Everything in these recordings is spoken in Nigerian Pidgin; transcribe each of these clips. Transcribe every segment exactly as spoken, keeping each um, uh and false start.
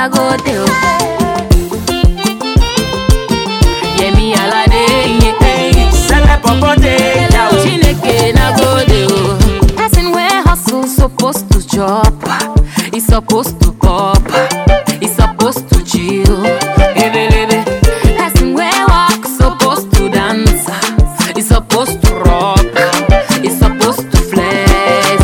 na go do. Yeah, me alade, yeah. Sele popote, Chineke na go do. Person where hustle supposed to chop, he supposed to pop, he supposed to chill. Person where walk supposed to dance, he supposed to rock, he supposed to flex.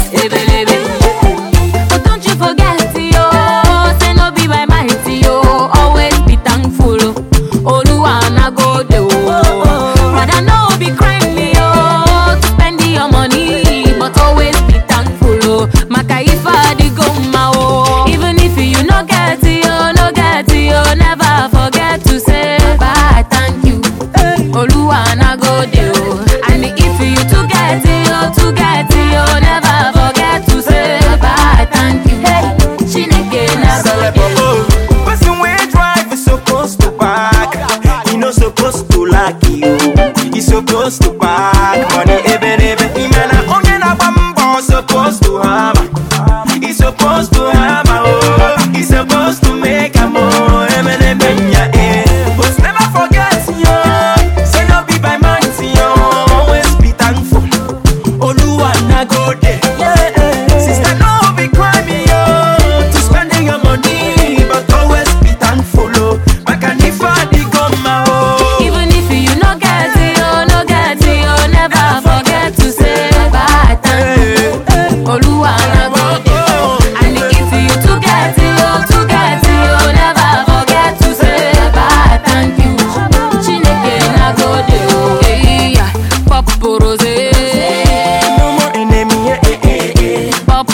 But don't you forget, yo, say no be by might, yo. Always be thankful. Oluwa na go do. Rather no be crime, yo, to spend your money, but always be thankful. Oh, Makaifa di go ma oh. Even if you no get yo, no get yo, never forget to say bye, thank you. Oluwa na go do. And if you to get yo, to get yo, never forget to say bye, thank you. Hey, Chineke na Sele go do. popo. Person wey drive is supposed to park. He no supposed to lack you. He supposed to park money. Ebe ebe. Imana onye na bambo supposed to hammer. He supposed to hammer. Oh, he supposed to make a more. Ebe ebe nya eh. But never forget yo. Say no be by might yo. Always be thankful. Oluwa na go there. Sister, no be crime yo to spending your money, but always be thankful. Oh, Makanifa di goma oh. Even if you no get yo, no get yo, never forget to say bye, thank you. Oluwa na go do. And if you to get yo, to get yo, never forget to say bye, thank you. Chineke na go do. Hey, pop rose, No more enemy, eh, eh, eh. pop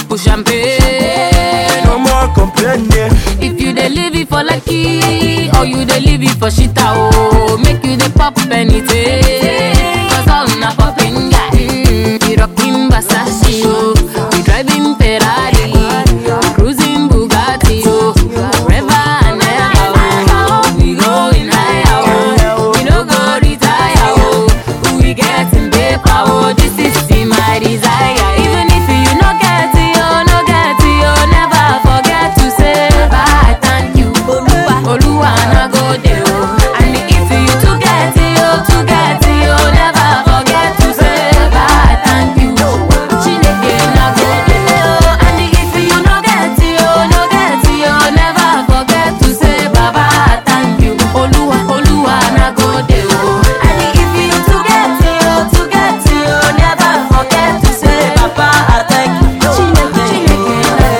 champagne. No more complaining. If you dey live it for lucky, or you dey live it for shita, oh, make you dey pop anything. Cause all na popping guy. Mm, we rocking Versace, oh, we driving Ferrari, we cruising Bugatti, oh, forever and ever, oh, we going higher, oh, we no go retire, oh, we getting paper, oh, this is my desire. Even if you no get yo, no get yo, never forget to say bye, thank you. Oluwa, Oluwa na go do. And if you to get yo, to get yo, never forget to say bye, thank you. Chineke na go do. And if you no get yo, no get yo, never forget to say baba, thank you. Oluwa, Oluwa na go do. And if you to get yo, to get yo, never forget to say baba, thank you. Chineke, Chineke na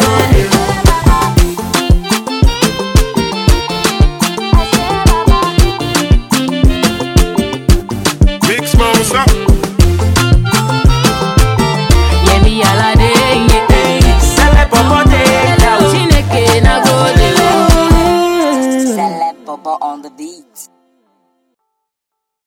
go do. Big Smoke, what's up? Yeah, me alade, yeah. Sele popote.